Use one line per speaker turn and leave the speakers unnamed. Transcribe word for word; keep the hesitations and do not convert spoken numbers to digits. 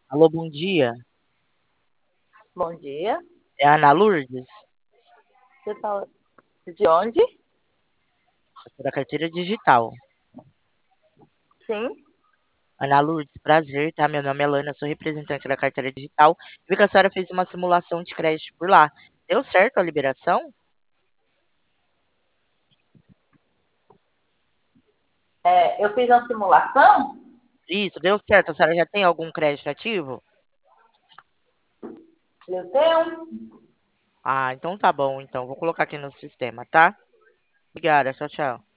Alô, bom dia.
Bom dia.
É a Ana Lourdes?
Você tá de onde?
Eu sou da carteira digital.
Sim.
Ana Lourdes, prazer, tá? Meu nome é Lana, sou representante da carteira digital. Vi que a senhora fez uma simulação de crédito por lá. Deu certo a liberação?
É, eu fiz uma simulação.
Isso, deu certo. A senhora já tem algum crédito ativo?
Eu tenho.
Ah, então tá bom, então. Vou colocar aqui no sistema, tá? Obrigada, tchau, tchau.